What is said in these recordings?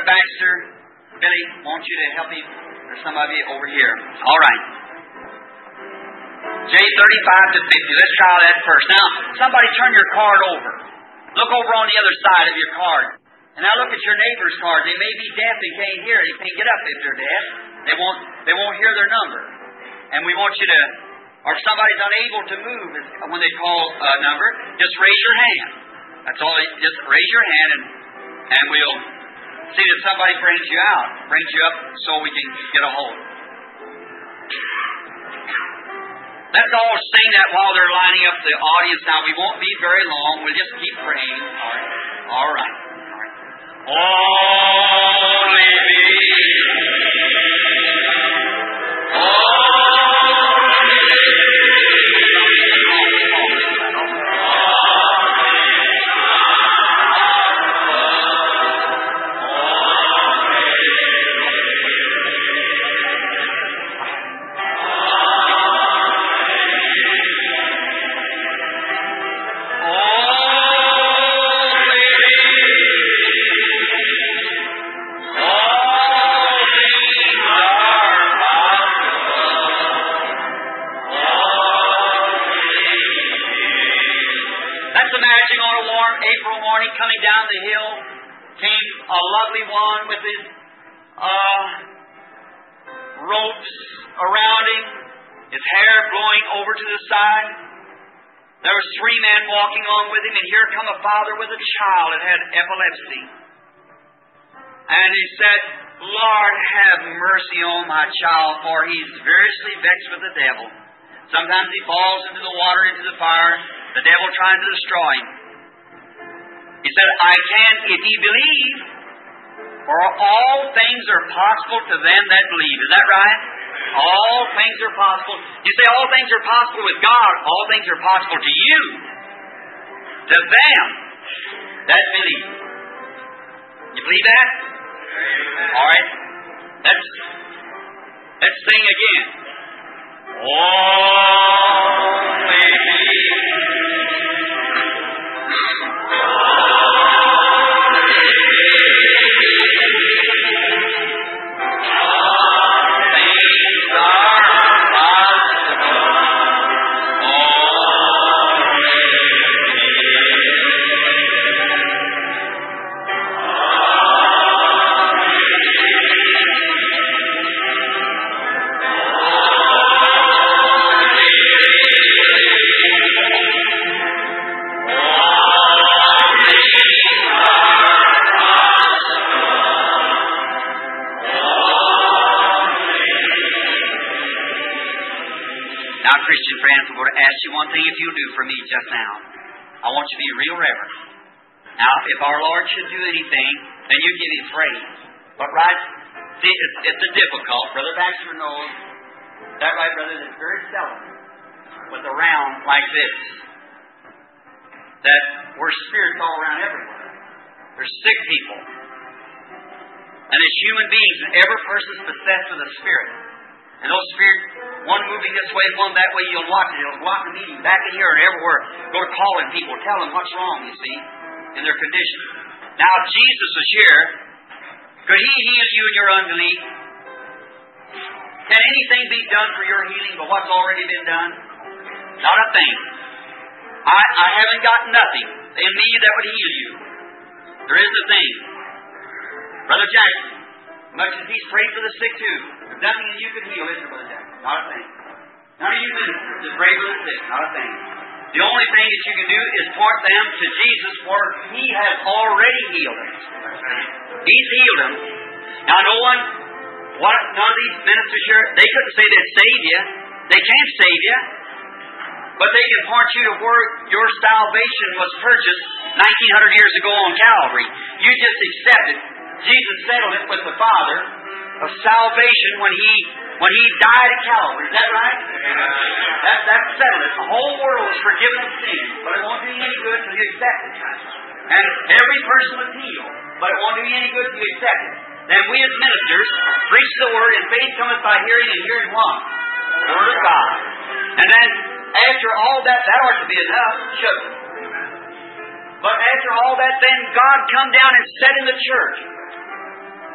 Brother Baxter, Billy, want you to help him? There's some of you over here. All right. J 35 to 50. Let's try that first. Now, somebody turn your card over. Look over on the other side of your card. And now look at your neighbor's card. They may be deaf and can't hear. They can't get up if they're deaf. They won't hear their number. And we want you to, or if somebody's unable to move when they call a number, just raise your hand. That's all. Just raise your hand and we'll see that somebody brings you up so we can get a hold. Let's all sing that while they're lining up the audience. Now, we won't be very long. We'll just keep praying. All right. Only coming down the hill came a lovely one with his ropes around him, his hair blowing over to the side. There was 3 men walking on with him, and here come a father with a child that had epilepsy. And he said, Lord, have mercy on my child, for he's variously vexed with the devil. Sometimes he falls into the water, into the fire, the devil trying to destroy him. He said, I can, if ye believe, for all things are possible to them that believe. Is that right? All things are possible. You say all things are possible with God. All things are possible to you. To them that believe. You believe that? All right. Let's sing again. Christian friends, I'm going to ask you one thing if you'll do for me just now. I want you to be real reverent. Now, if our Lord should do anything, then you give Him praise. But right, see, it's a difficult. Brother Baxter knows. Is that right, brother? It's very seldom with a round like this that we're spirits all around everywhere. There's sick people. And as human beings, and every person's possessed with a spirit. And those spirits, one moving this way, one that way, you'll watch it. It'll go out in the meeting, back in here and everywhere. Go to calling people, tell them what's wrong, you see, in their condition. Now, if Jesus was here, could He heal you in your unbelief? Can anything be done for your healing but what's already been done? Not a thing. I haven't got nothing in me that would heal you. There isn't a thing. Brother Jackson, much as he's prayed for the sick too, there's nothing that you can heal, is there, Brother Jackson? Not a thing. None of you ministers that pray for the sick, not a thing. The only thing that you can do is point them to Jesus, for He has already healed them. He's healed them. Now, none of these ministers here, they couldn't say they'd save you. They can't save you. But they can point you to where your salvation was purchased 1900 years ago on Calvary. You just accept it. Jesus settled it with the Father of salvation when He died at Calvary. Is that right? That settled it. The whole world is forgiven of sin, but it won't do you any good until you accept it. And every person was healed, but it won't do you any good until you accept it. Then we as ministers preach the Word, and faith cometh by hearing, and hearing what? The Word of God. And then after all that ought to be enough, should it? But after all that, then God come down and sat in the church.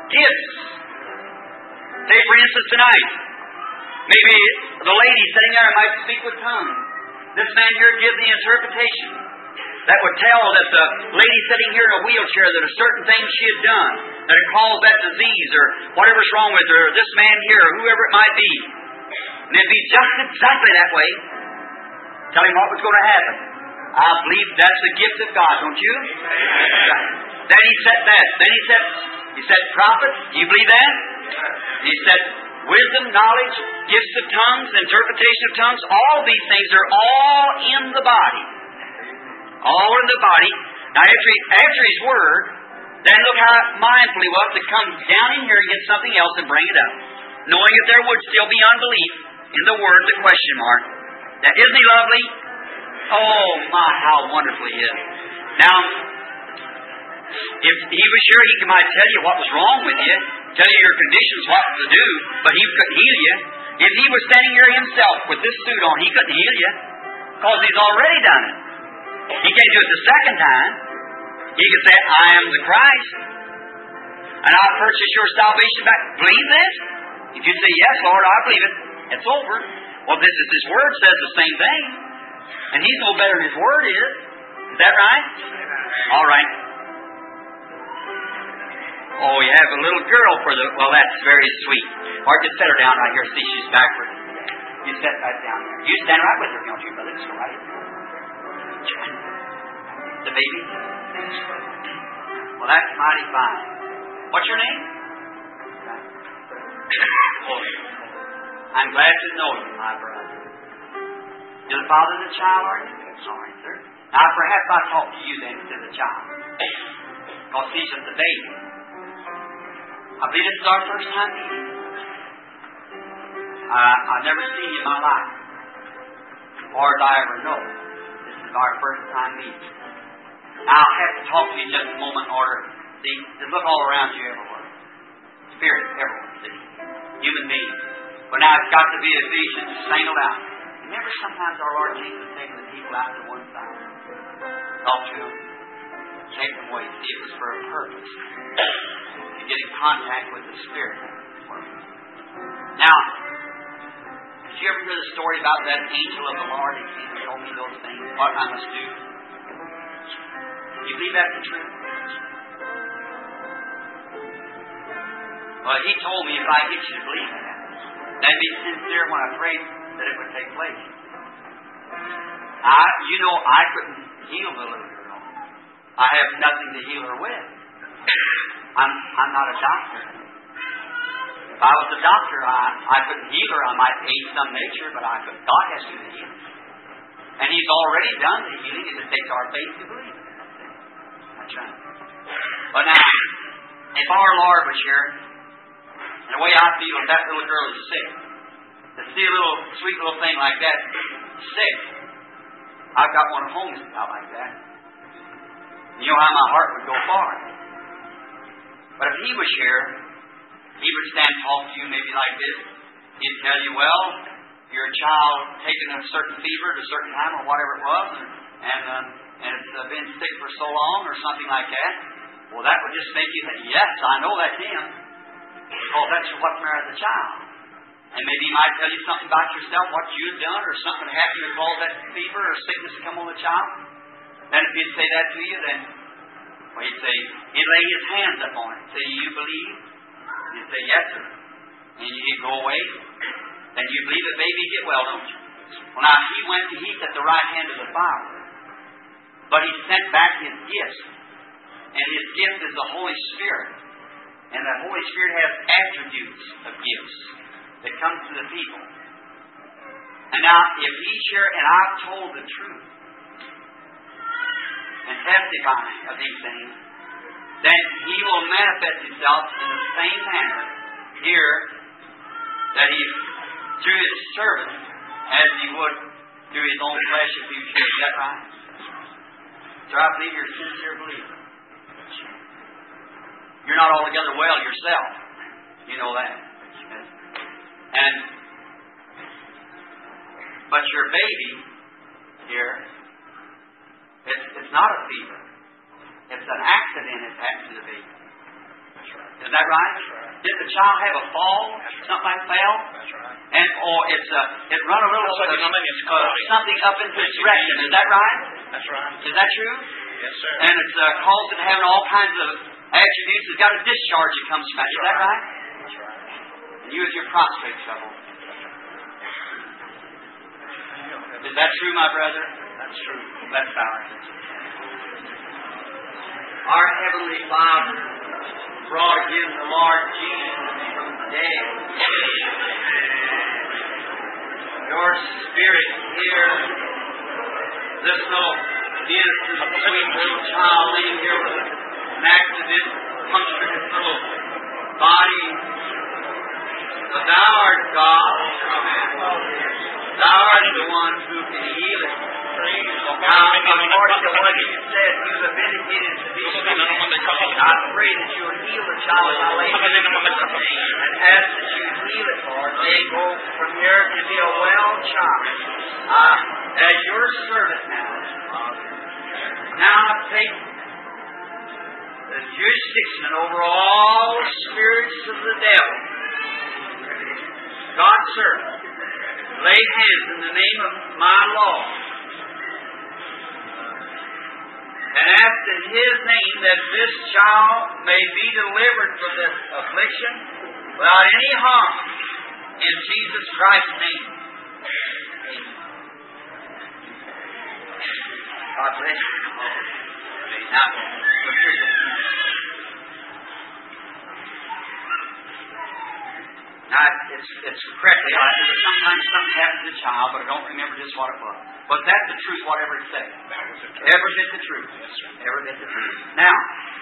gifts. Say, for instance, tonight, maybe the lady sitting there might speak with tongues. This man here gives the interpretation that would tell that the lady sitting here in a wheelchair that a certain thing she had done, that had caused that disease or whatever's wrong with her, or this man here, or whoever it might be. And it'd be just exactly that way. Tell him what was going to happen. I believe that's the gift of God, don't you? Then he said that. Then he said, prophet, do you believe that? He said, wisdom, knowledge, gifts of tongues, interpretation of tongues, all these things are all in the body. All in the body. Now, after his word, then look how mindful he was to come down in here and get something else and bring it up. Knowing that there would still be unbelief in the word, the question mark. Now, isn't he lovely? Oh, my, how wonderful he is. Now, if he was sure, he might tell you what was wrong with you, tell you your conditions, what to do, but he couldn't heal you. If he was standing here himself with this suit on, he couldn't heal you, because he's already done it. He can't do it the second time. He could say, I am the Christ, and I purchase your salvation back. Believe this? If you say, yes, Lord, I believe it, it's over. Well, this is His Word says the same thing. And He's no better than His Word is. Is that right? All right. Oh, you have a little girl for the... Well, that's very sweet. Or just set her down right here. See, she's backward. You set right down there. You stand right with her, don't you, brother? Just go right in there. The baby? Well, that's mighty fine. What's your name? I'm glad to know you, my brother. You're the father of the child, are you? All right, sir. Now, perhaps I'll talk to you then instead of the child. Because he's just a baby. I believe this is our first time meeting. I've never seen you in my life. Or as I ever know. This is our first time meeting. Now, I'll have to talk to you just a moment in order. See, just look all around you everywhere. Spirit, everywhere. See? Human beings. But now it's got to be a vision singled out. Remember sometimes our Lord Jesus taking the people out to one side. Talk to them. Take them away. See, it was for a purpose. To get in contact with the Spirit. Now, did you ever hear the story about that angel of the Lord and Jesus told me those things? What I must do? You believe that's the truth? Well, he told me if I get you to believe that, then be sincere when I prayed that it would take place. I couldn't heal the little girl. I have nothing to heal her with. I'm not a doctor. If I was a doctor, I couldn't heal her. I might aid some nature, but God has to heal. And He's already done the healing. It just takes our faith to believe it. That's right. But now, if our Lord was here, and the way I feel if that little girl is sick, to see a little sweet little thing like that sick, I've got one at home that's out like that. You know how my heart would go for it. But if He was here, He would stand and talk to you maybe like this. He'd tell you, well, your child taking a certain fever at a certain time or whatever it was, and it's been sick for so long or something like that. Well, that would just make you think, yes, I know that's him. Because that's what's the matter with the child. And maybe he might tell you something about yourself, what you've done, or something that happened to cause that fever or sickness to come on the child. Then if he'd say that to you, then he'd say, he'd lay his hands up on it. Say, you believe? You'd say, yes, sir. And you'd go away. Then you believe it, baby, get well, don't you? Well, now, he's at the right hand of the Father. But he sent back his gifts. And his gift is the Holy Spirit. And the Holy Spirit has attributes of gifts that come to the people. And now, if he's here and I've told the truth and testifying of these things, then he will manifest himself in the same manner here that he, through his servant, as he would through his own flesh if he should. Is that right? So I believe you're a sincere believer. You're not altogether well yourself. You know that. But your baby here, it's not a fever. It's an accident that's happened to the baby. Is that right? Did the child have a fall? Something like fell? Or it run a little something up into its rectum. Is that right? That's right. Is that true? Yes, sir. And it's caused it having all kinds of attributes. It's got a discharge that comes from it. Is that right? That's right. And you with your prostate trouble. Is that true, my brother? That's true. Let's bow our heads. Our Heavenly Father brought again the Lord Jesus from the dead. Your Spirit here, this little innocent, sweet little child laying here with an accident, punctured his little body. But Thou art God. Thou art the one who can heal it. Now, according to what you said, you have indicated to be true. I pray that you will heal the child by laying hands on it, and ask that you heal it, Lord. May it go from here to be a well child. As your servant now. Now I take the jurisdiction over all spirits of the devil. God's servant. Lay hands in the name of my Lord. And ask in His name that this child may be delivered from this affliction without any harm. In Jesus Christ's name. God bless you. Now, look here. Now, it's correctly. Sometimes something happens to the child, but I don't remember just what it was. But that's the truth, whatever it says. Every bit the truth. Every bit the truth. Now,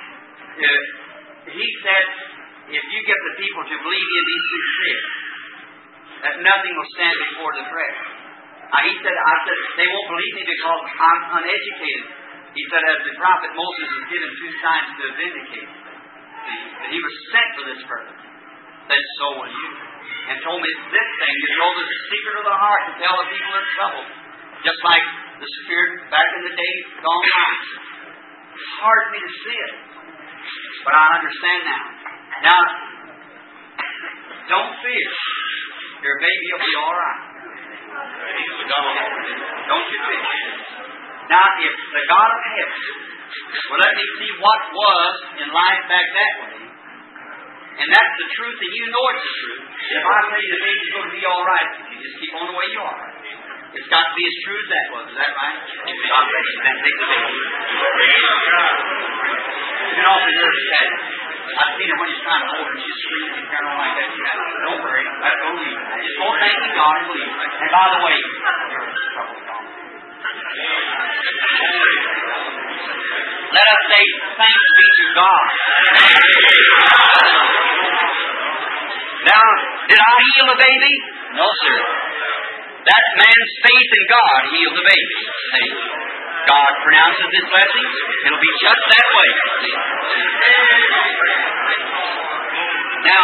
he said, if you get the people to believe in these sincere, that nothing will stand before the prayer. Now, I said, they won't believe me because I'm uneducated. He said, as the prophet Moses was given 2 signs to vindicate. That he was sent for this purpose. Said, so will you. And told me this thing, you know the secret of the heart to tell the people they're troubled. Just like the Spirit back in the days gone by. It's hard for me to see it. But I understand now. Now, don't fear. Your baby will be all right. Don't you fear. Now, if the God of heaven will let me see what was in life back that way, and that's the truth, and you know it's the truth. If I tell you the baby's going to be all right, you just keep on the way you are. It's got to be as true as that was. Is that right? God bless you. Then take the baby. You can offer yours to Daddy. I've seen her when you're trying to hold her. She's screaming and carrying on like that. Don't worry. Let's go leave. Just go thanking God and believe. And by the way, your trouble's gone. Let us say thanks be to God. Now, did I heal the baby? No, sir. That man's faith in God healed the baby. See? God pronounces His blessings. It'll be just that way. See? Now,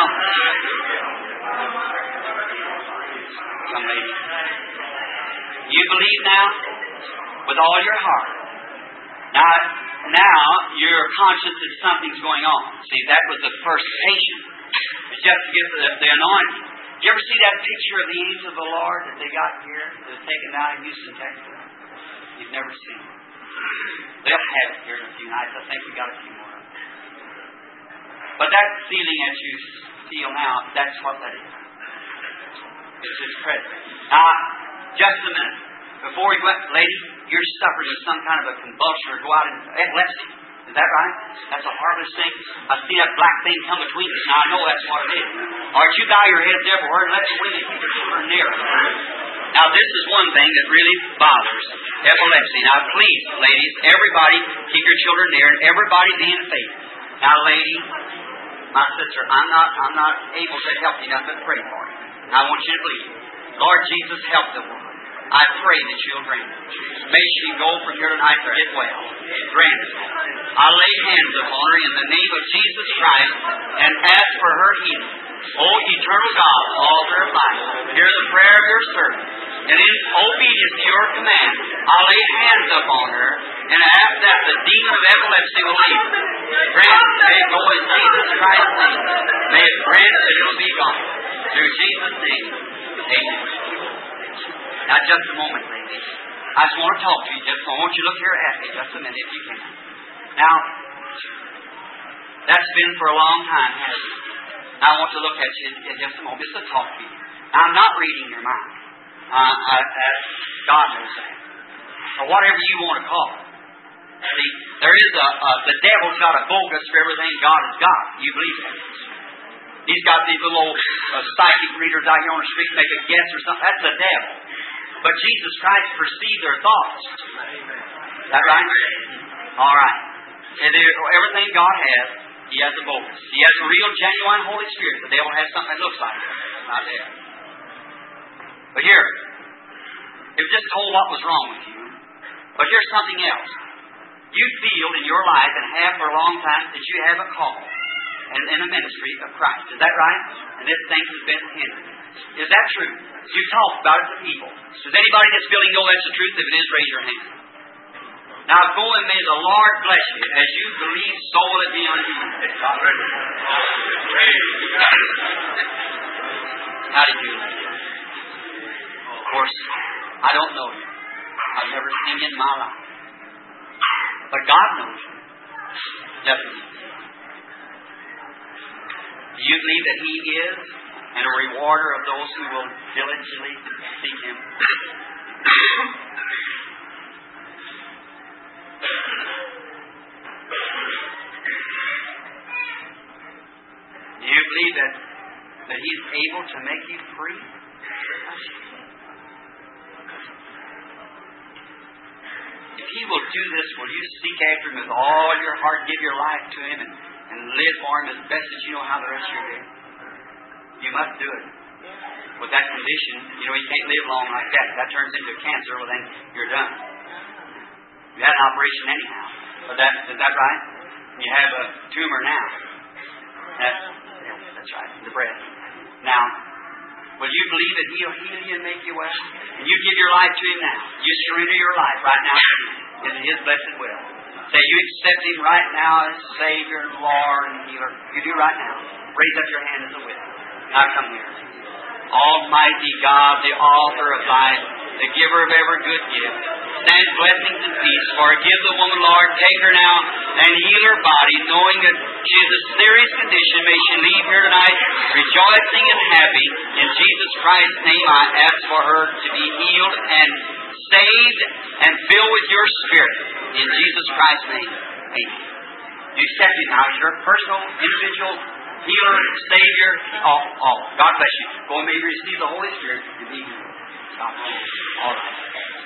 some lady, you believe now with all your heart. Now you're conscious that something's going on. See, that was the first patient. It's just to get the anointing. Did you ever see that picture of the angels of the Lord that they got here? That was taken down in Houston, Texas? You've never seen it. They'll have it here in a few nights. I think we got a few more. But that feeling that you feel now, that's what that is. It's His presence. Now, just a minute. Before we went, lady, you're suffering with some kind of a convulsion or go out in epilepsy. Is that right? That's a harmless thing. I see that black thing come between us. Now I know that's what it is. All right, you bow your heads everywhere and let the women keep their children near us. Now this is one thing that really bothers epilepsy. Now please, ladies, everybody keep your children near and everybody be in faith. Now, lady, my sister, I'm not able to help you nothing but pray for you. I want you to believe. Lord Jesus, help the woman. I pray that you'll grant it. May she go from here tonight to get well. Grant it. I lay hands upon her in the name of Jesus Christ and ask for her healing. Oh, eternal God, altar of life, hear the prayer of your servant. And in obedience to your command, I lay hands upon her and ask that the demon of epilepsy will leave. Grant, may it go in Jesus Christ's name. May it grant that it will be gone. Through Jesus' name. Amen. Now, just a moment, ladies. I just want to talk to you. I want you to look here at me just a minute, if you can. Now, that's been for a long time, hasn't it? Now, I want to look at you in just a moment, just to talk to you. Now, I'm not reading your mind. God knows that. Or whatever you want to call it. See, there is the devil's got a bogus for everything God has got. You believe that? He's got these little psychic readers out here on the street make a guess or something. That's the devil. But Jesus Christ perceived their thoughts. Is that right? All right. And everything God has, He has a bogus. He has a real, genuine Holy Spirit. The devil has something that looks like it. Not there. But here, it just told what was wrong with you. But here's something else. You feel in your life, and have for a long time, that you have a call and in a ministry of Christ. Is that right? And this thing has been hindered. Is that true? You talk about it to people. Does anybody in this building know that's the truth? If it is, raise your hand. Now go and may the Lord bless you. As you believe, so will it be unto you. How did you know? Of course, I don't know you. I've never seen you in my life. But God knows you. Doesn't He? Do you believe that He is and a rewarder of those who will diligently seek Him? Do you believe that He's able to make you free? If He will do this, will you seek after Him with all your heart, give your life to Him, and live for Him as best as you know how the rest of your day? You must do it. With that condition, you can't live long like that. If that turns into cancer, well then you're done. You had an operation anyhow. But is that right? You have a tumor now. That's right, the breast. Now, will you believe that He'll heal you and make you well? And you give your life to Him now. You surrender your life right now in His blessed will. Say, you accept Him right now as Savior and Lord and Healer. You do right now. Raise up your hand as a witness. Now come here. Almighty God, the author of life, the giver of every good gift, send blessings and peace. Forgive the woman, Lord. Take her now and heal her body, knowing that she is a serious condition. May she leave here tonight rejoicing and happy. In Jesus Christ's name, I ask for her to be healed and saved and filled with your Spirit. In Jesus Christ's name, amen. You accept Him now as your personal, individual healer, Savior, all. God bless you. Go and may you receive the Holy Spirit and be healed. All right.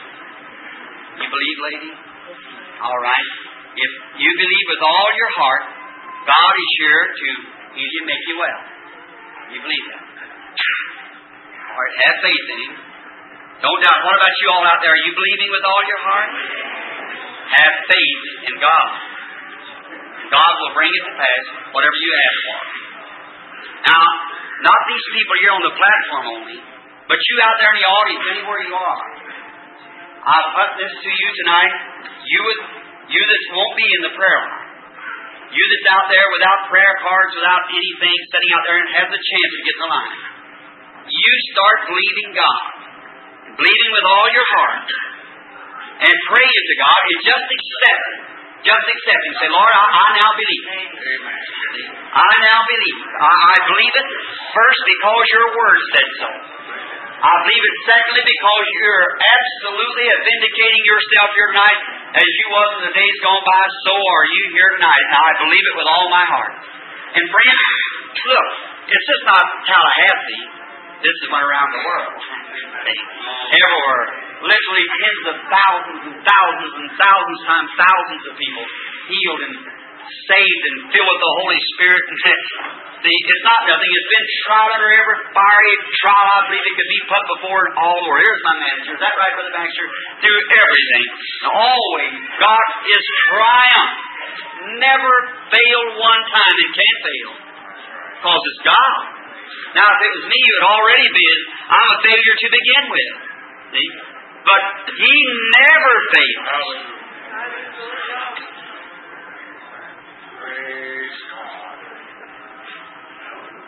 You believe, lady? All right. If you believe with all your heart, God is sure to heal you and make you well. You believe that? All right. Have faith in Him. Don't doubt. What about you all out there? Are you believing with all your heart? Have faith in God. God will bring it to pass, whatever you ask for. Now, not these people here on the platform only, but you out there in the audience, anywhere you are. I'll put this to you tonight. You that won't be in the prayer line. You that's out there without prayer cards, without anything, sitting out there and has a chance to get in the line. You start believing God. Believing with all your heart. And pray it to God and just accept it. Just accept Him. Say, Lord, I now believe. I now believe. I believe it first because your Word said so. I believe it secondly because you're absolutely vindicating yourself here tonight as you was in the days gone by. So are you here tonight. Now I believe it with all my heart. And friends, look, it's just not Tallahassee. This is went around the world. Everywhere. Literally tens of thousands and thousands and thousands times thousands of people healed and saved and filled with the Holy Spirit. It's not nothing. It's been tried under every fiery trial I believe it could be put before all over. Here's my manager. Is that right, Brother Baxter? Through everything. And always, God is triumph. Never failed one time and can't fail. Because it's God. Now, if it was me, it would already been, I'm a failure to begin with. See? But He never fails.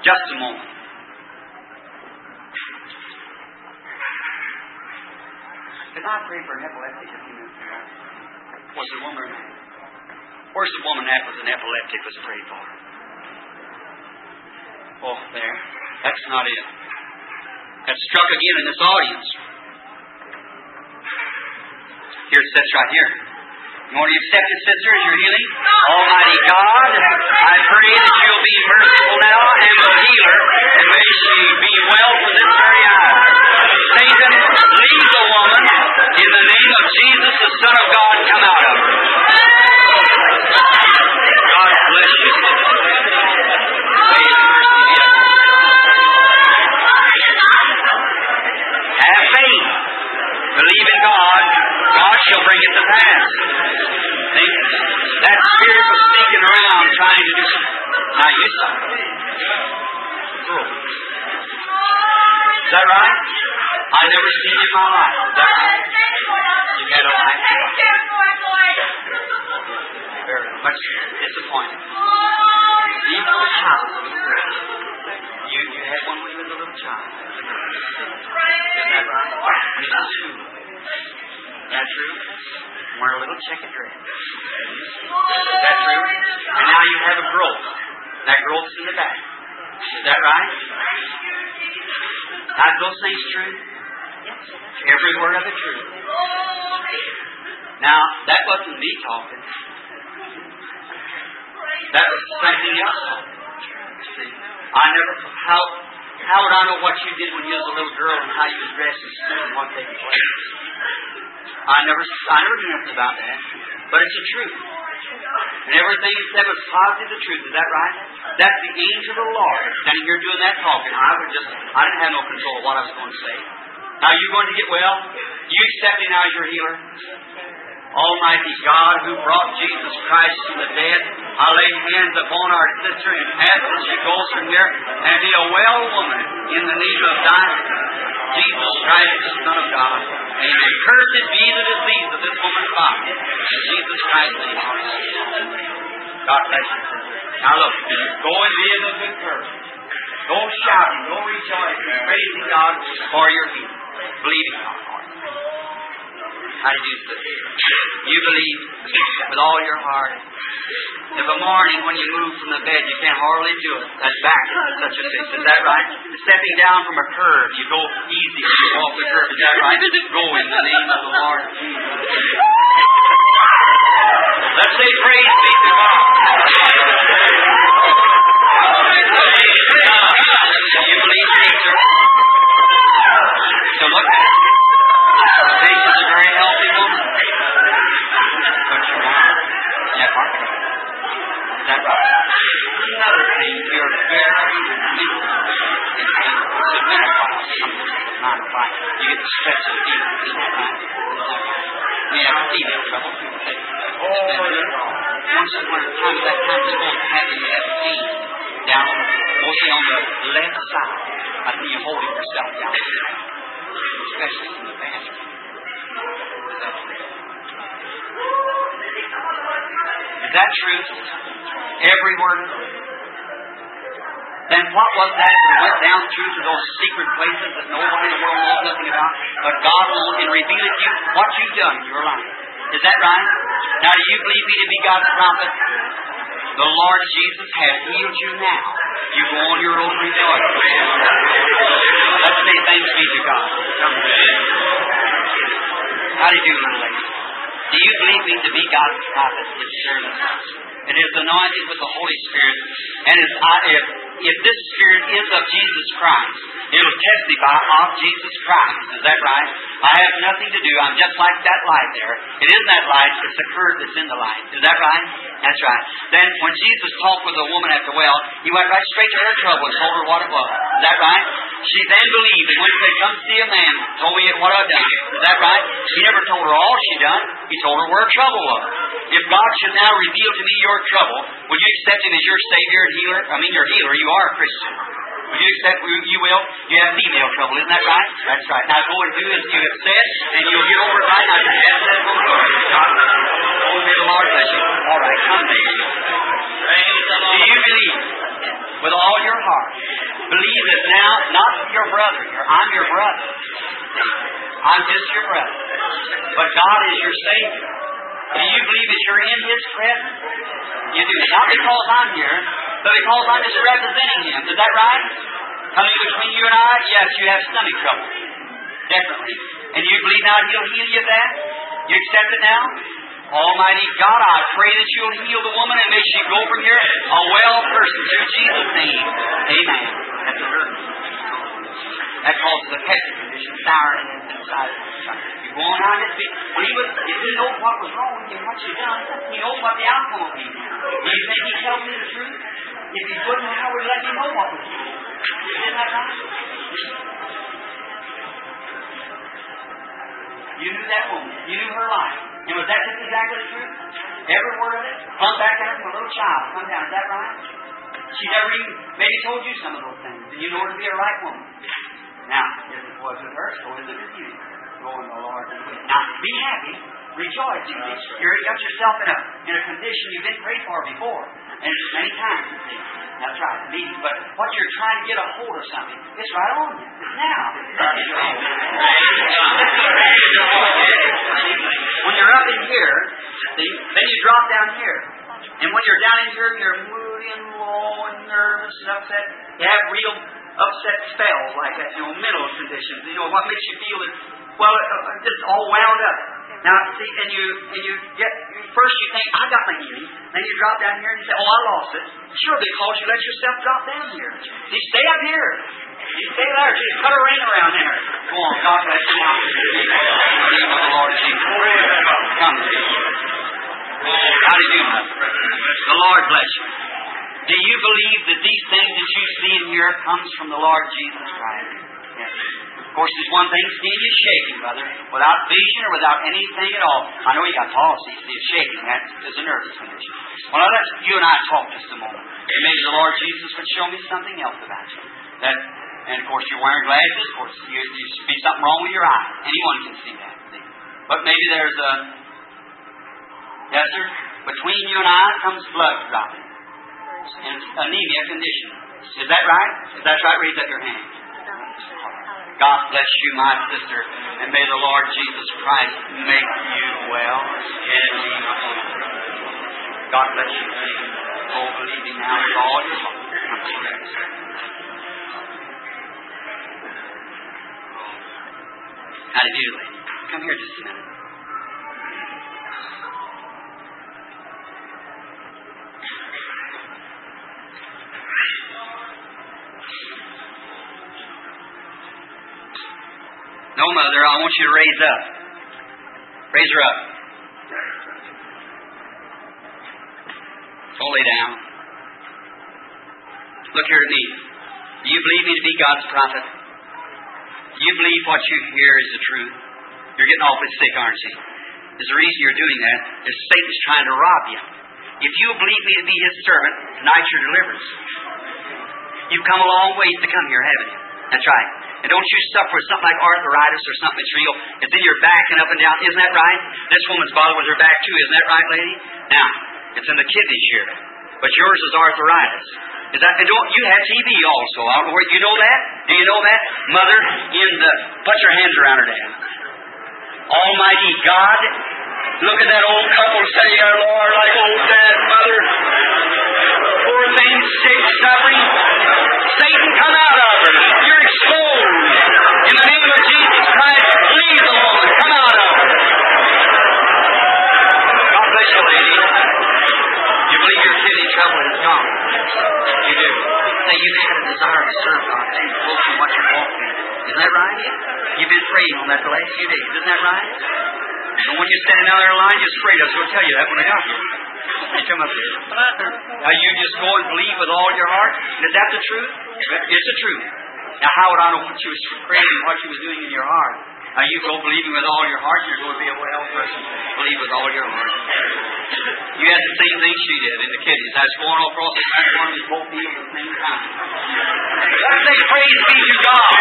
Just a moment. Can I pray for an epileptic a few minutes ago? Was the woman or man? Where's the woman that was an epileptic was prayed for? Oh, there. That's not it. That's struck again in this audience. Here it sits right here. You want to accept it, sister, as your healing? Almighty God, I pray that you'll be merciful now and the healer, and may she be well from this very hour. Satan, leave the woman. In the name of Jesus, the Son of God, come out of her. God bless you. May His mercy be upon you. Have faith. Believe in God. God shall bring it to pass. See? That spirit was sneaking around trying to do something. Now you saw it. Is that right? I never seen it in my life. Is that right? You had a life. Very much disappointed. Even the child. You had one when you was a little child. Is that right? Mrs. Sue. Is that true? Wear a little checkered dress. Is that true? And now you have a growth. That growth's in the back. Is that right? Are those things true? Every word of it true. Now, that wasn't me talking. That was something else talking. See, I never. How would I know what you did when you was a little girl and how you was dressed in school and what taking place? I never knew nothing about that. But it's the truth. And everything that was positive the truth. Is that right? That's the angel of the Lord standing here doing that talking. I didn't have no control of what I was going to say. Now you're going to get well. You accept Him now as your healer. Almighty God, who brought Jesus Christ from the dead, I lay hands upon our sister and ask that she goes from here and be a well woman in the name of Thy Jesus Christ, the Son of God. Amen. Cursed be the disease of this woman's body. In Jesus Christ's name. God bless you. Now look, go and be a good person. Go shouting, go rejoicing, praising God for your healing. Believing God for it. How do you do this? You believe with all your heart. If a morning when you move from the bed you can't hardly do it, that's back such a thing. Is that right? Stepping down from a curve, you go easy when you walk the curve. Is that right? Go in the name of the Lord Jesus. Let's say praise be to God. You believe Caesar? So look at it. Caesar's a very healthy woman. But you are. Yeah, Mark. Is that right? Another thing, you're very weak. It's a menopause. Not a fight. You get the stretch of feet. Is that right? You have a female trouble. Once upon a time, that time is going to happen, you have pain down on mostly on the left side. I think you're holding yourself down there. Especially in the bathroom. Is that true? Every word? Then what was that went down through to those secret places that no one in the world knows nothing about, but God alone can reveal it to you what you've done in your life? Is that right? Now, do you believe me to be God's prophet? The Lord Jesus has healed you now. You go on your own rejoicing. Let's say thanks be to God. How do you do, little lady? Do you believe me to be God's prophet? It's surely. It is anointed with the Holy Spirit. And if this Spirit is of Jesus Christ, it will testify of Jesus Christ. Is that right? I have nothing to do. I'm just like that light there. It isn't that light. It's the curve that's in the light. Is that right? That's right. Then when Jesus talked with the woman at the well, He went right straight to her trouble and told her what it was. Is that right? She then believed and went and said, come see a man. Told me what I've done. Is that right? He never told her all she done. He told her where her trouble was. If God should now reveal to me your trouble, will you accept Him as your Savior and healer? I mean, your healer. You are a Christian. Will you accept? You will. You have female trouble. Isn't that right? That's right. Now go and do as you have said, and you'll get over it right now. You have said for glory. God, oh, may the Lord bless you. All right, come there. Praise the Lord. Do you believe with all your heart? Believe that now, not your brother. I'm your brother. I'm just your brother. But God is your Savior. Do you believe that you're in His presence? You do. Not because I'm here, but because I'm just representing Him. Is that right? Coming between you and I, yes, you have stomach trouble. Definitely. And you believe now He'll heal you of that? You accept it now? Almighty God, I pray that you'll heal the woman and may she go from here a well person through Jesus' name. Amen. That's a hurt. That causes a peptic condition, sourness inside of the child. You go on out this week. If he knows what was wrong with you and what you done, he knows what the outcome will be. Do you think he tells me the truth? If he wouldn't, how would he let me know what was wrong? Isn't that right? You knew that woman. You knew her life. And was that just exactly the truth? Every word of it? Come back down from a little child. Come down. Is that right? She never even maybe told you some of those things. And you know her to be a right woman. Now, if it was with her, so is it with you. Go in the Lord. Now, be happy. Rejoice. You've got yourself in a condition you've been prayed for before. And many times, you see. That's right. But what you're trying to get a hold of something, it's right on you. It's now. When you're up in here, see, then you drop down here. And when you're down in here, you're moody and low and nervous and upset. You have real upset spells like that, mental conditions. What makes you feel that, just all wound up. Now, see, and you get, first you think, I got my healing. Then you drop down here and you say, I lost it. Sure, because you let yourself drop down here. See, stay up here. You stay there. Just cut a ring around there. Go on, God bless you. In the name of the Lord Jesus. Come. How do you do, Mother? The Lord bless you. Do you believe that these things that you see in here comes from the Lord Jesus Christ? Yes. Of course, there's one thing, seeing you shaking, brother, without vision or without anything at all. I know you got palsy, see it's shaking. That is a nervous condition. Well, now let you and I talk just a moment. And maybe the Lord Jesus would show me something else about you. And of course, you're wearing glasses. Of course, you see something wrong with your eye. Anyone can see that. See? But maybe there's a... Yes, sir? Between you and I comes blood dropping. And it's anemia condition. Is that right? If that's right, raise up your hand. God bless you, my sister, and may the Lord Jesus Christ make you well. God bless you. Believing now with all your heart. How do you do, lady? Come here just a minute. No, Mother, I want you to raise up. Raise her up. Don't lay down. Look here at me. Do you believe me to be God's prophet? Do you believe what you hear is the truth? You're getting awfully sick, aren't you? There's a reason you're doing that. Is Satan's trying to rob you. If you believe me to be His servant, tonight's your deliverance. You've come a long ways to come here, haven't you? That's right. And don't you suffer with something like arthritis or something that's real. It's in your back and up and down. Isn't that right? This woman's bothered with her back too. Isn't that right, lady? Now, it's in the kidneys here. But yours is arthritis. Is that? And don't you have TB also? I don't know where you know that. Do you know that, Mother? Put your hands around her, Dad. Almighty God, look at that old couple sitting there, Lord, like old Dad, Mother. Poor thing, sick, suffering. Satan, come out of her. You're exposed. In the name of Jesus Christ, leave the woman. Come out of her. God bless you, lady. You believe your kidney trouble is gone. You do. Say you've had a desire to serve God too, close to what you're walking in. Isn't that right? You've been praying on that the last few days. Isn't that right? And when you're standing out there in line, just pray. I was going to tell you that when I got here. You come up here. Now you just go and believe with all your heart. Is that the truth? It's the truth. Now how would I know what you was praying and what you was doing in your heart? Now you go believing with all your heart, you're going to be a well person. Believe with all your heart. You had the same thing she did in the kidneys. I was going all across the platform and both healed at the same time. Let's say praise be to God.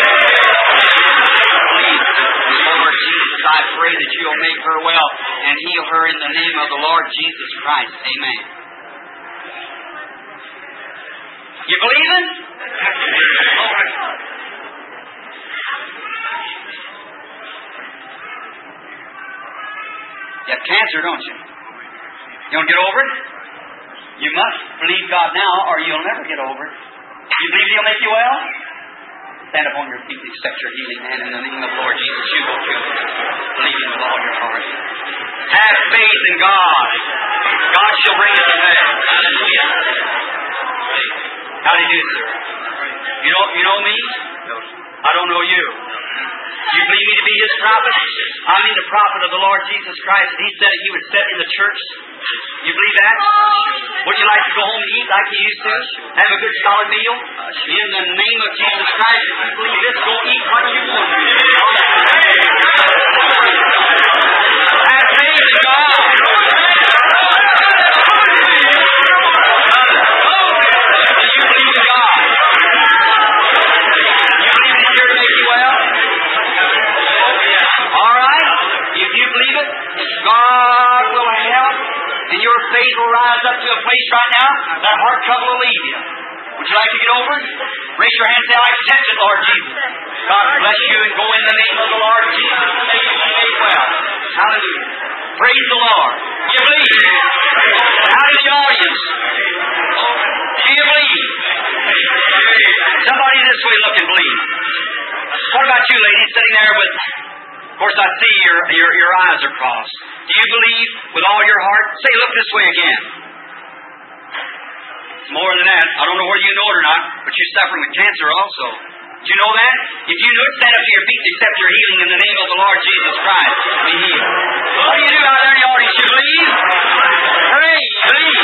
Please, Lord Jesus, I pray that you'll make her well and heal her in the name of the Lord Jesus Christ. Amen. You believing? You have cancer, don't you? You don't get over it? You must believe God now, or you'll never get over it. You believe He'll make you well? Stand up on your feet and accept your healing, man. In the name of the Lord Jesus, you go through it. Believing with all your heart. Have faith in God. God shall bring it to pass. Hallelujah. How do you do, sir? You know me? I don't know you. You believe me to be His prophet? I mean the prophet of the Lord Jesus Christ. He said He would sit in the church. You believe that? Would you like to go home and eat like you used to? Have a good solid meal? In the name of Jesus Christ, if you believe this, go eat what you want to. Have faith in God. Do you believe in God? You believe He's here to make you well? All right. If you believe it, God will help, and your faith will rise up to a place right now that heart trouble will leave you. Would you like to get over it? Raise your hand and say, I accept it, Lord Jesus. God bless you, and go in the name of the Lord Jesus and may you be made well. Hallelujah. Praise the Lord. Do you believe? Out of the audience. Do you believe? Somebody this way look and believe. What about you, ladies, sitting there with... Of course, I see your eyes are crossed. Do you believe with all your heart? Say, look this way again. It's more than that. I don't know whether you know it or not, but you're suffering with cancer also. Do you know that? If you know it, stand up to your feet and accept your healing in the name of the Lord Jesus Christ. Be healed. What do you do out there in the audience? You believe? Pray. Believe.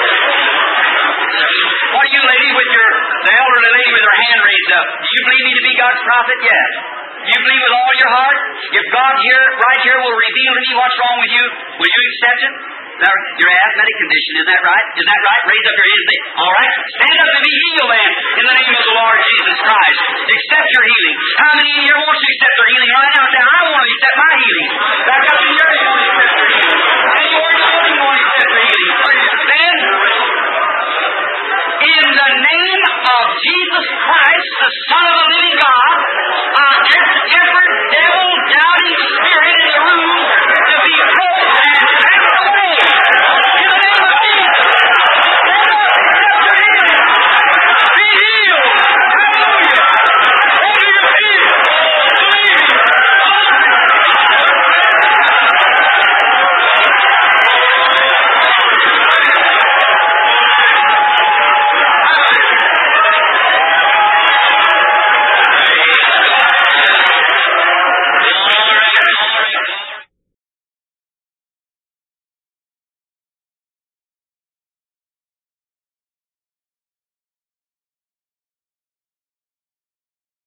What do you, lady, with the elderly lady with her hand raised up? Do you believe me to be God's prophet? Yes. You believe with all your heart? If God right here will reveal to me what's wrong with you, will you accept it? Now, your asthmatic condition, is that right? Is that right? Raise up your hand and say, all right, stand up and be healed then, in the name of the Lord Jesus Christ. Accept your healing. How many in here wants to accept their healing right now? Say, I want to accept my healing. Back up in here, you want to accept your healing. And you